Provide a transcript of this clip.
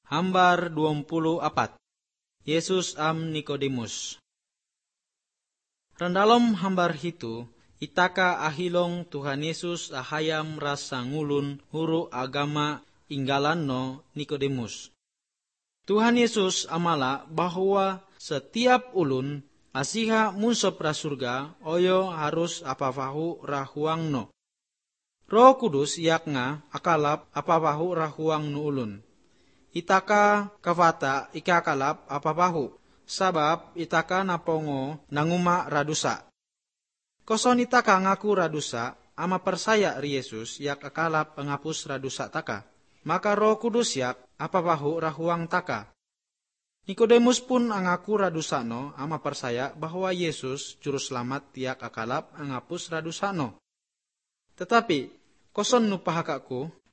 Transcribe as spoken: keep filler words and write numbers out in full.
Hambar dua puluh empat. Yesus am Nikodemus. Randalom hambar hitu, itaka ahilong Tuhan Yesus ahayam rasa ngulun huru agama inggalan no Nikodemus. Tuhan Yesus amala bahwa setiap ulun asiha munsop rasurga oyo harus apapahu rahuang no. Roh Kudus yakna akalap apapahu rahuang no ulun. Itaka kavata ikakalap apapahu, sabab itaka napongo nanguma radusa. Koson itaka ngaku radusa, ama persaya ri Yesus yak akalap pengapus radusa taka. Maka Roh Kudus yak apapahu rahuang taka. Nikodemus pun angaku radusa no, ama persaya bahwa Yesus juru selamat yak akalap angapus radusa no. Tetapi koson nupahakaku